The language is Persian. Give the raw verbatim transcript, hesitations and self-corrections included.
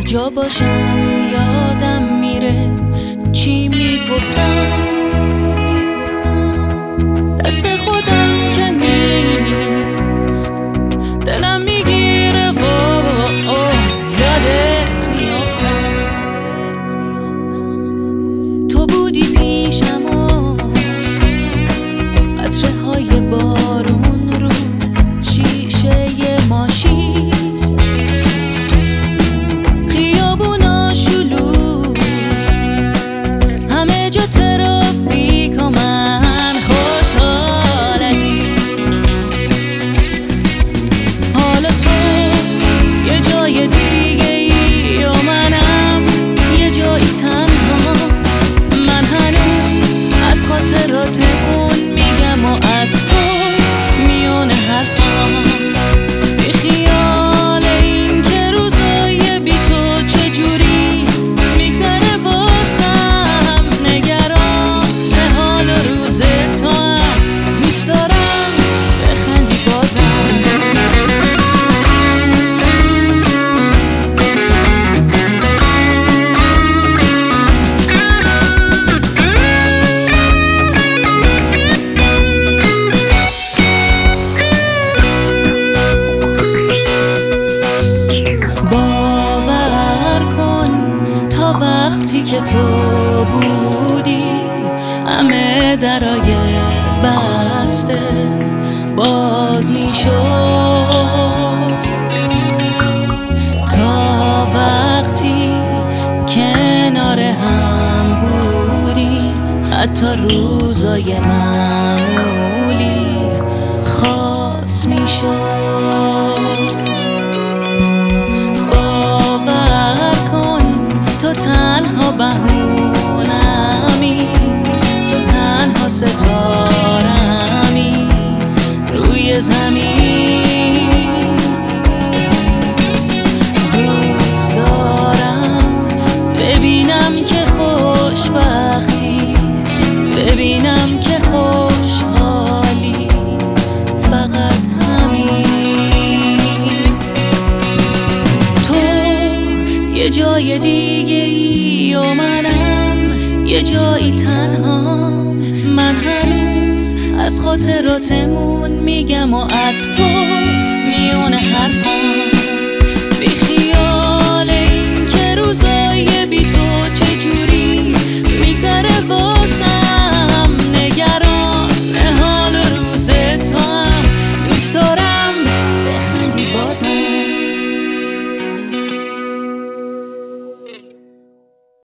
جا باشم یادم میره چی میگفتم، دست خودم که نیست دلم میگیره و یادت میافتم. تو بودی پیشم و قطره های بارون رو شیشه ماشین، خیابونا شلوغ همه جا ترافیک و من خوشحال از این. حالا تو یه جای دیگه ای و منم یه جایی تنها. من هنوز از خاطراتمون میگم و از تو میونه حرفام، بی خیال این که روزای بی تو چجوری میگذره واسم. نگران حال روز تو هم دوست دارم بخندی بازم. وقتی که تو بودی همه درای بسته باز میشد، تا وقتی کنار هم بودی حتی روزای معمولی خاص میشد. تو تنها بهونمی، تو تنها ستارمی روی زمین. دوست دارم ببینم که خوشبختی، ببینم که خوشحالی، فقط همین. تو یه جای دیگه ای و منم یه جایی تنها. من هنوز از خاطراتمون میگم و از تو میونه حرفام،